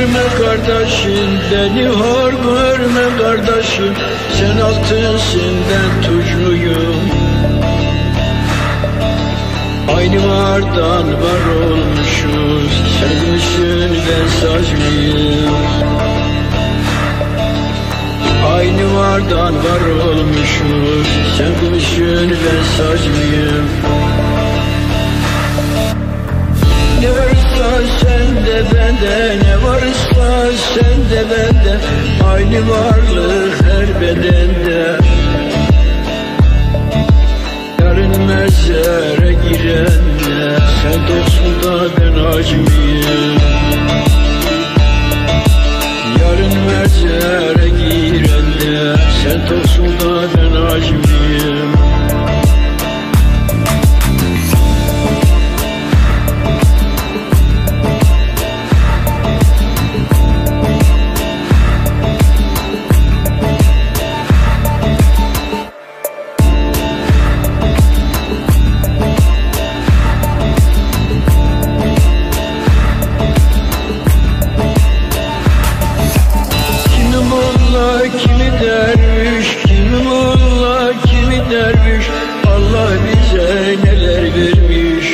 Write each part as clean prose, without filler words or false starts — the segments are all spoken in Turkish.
görme kardeşim, beni hor görme kardeşim. Sen altınsın, ben tuzluyum. Aynı vardan var olmuşuz, sen gümüşsün, ben sazlıyım. Aynı vardan var olmuşuz, sen gümüşsün, ben sazlıyım. Ne varsa sende bende, ne varsa sende bende, aynı varlık her bedende. Yarın mezara girenle, sen dostsun da ben acmiyim. Yarın mezara girenle, sen dostsun da ben acmiyim. Kimi derviş, kimi molla, kimi derviş, Allah bize neler vermiş.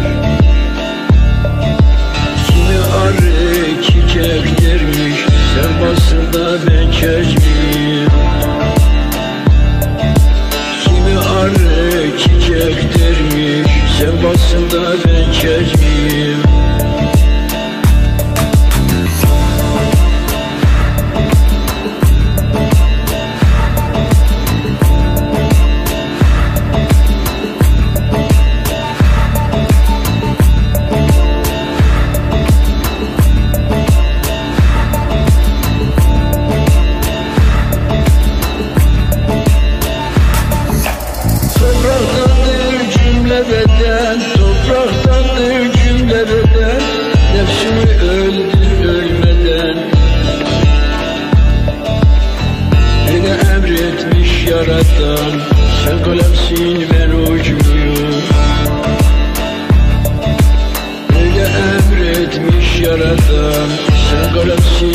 Kimi arı çiçek dermiş, sen basın da ben çeşmiyim. Kimi arı çiçek dermiş, sen basın da ben çeşmiyim. Topraktandır cümle beden, topraktandır cümle beden. Nefsimi öldür ölmeden. Beni emretmiş yaratan, sen kalemsin ben ucluyum. Beni emretmiş yaratan, sen kalemsin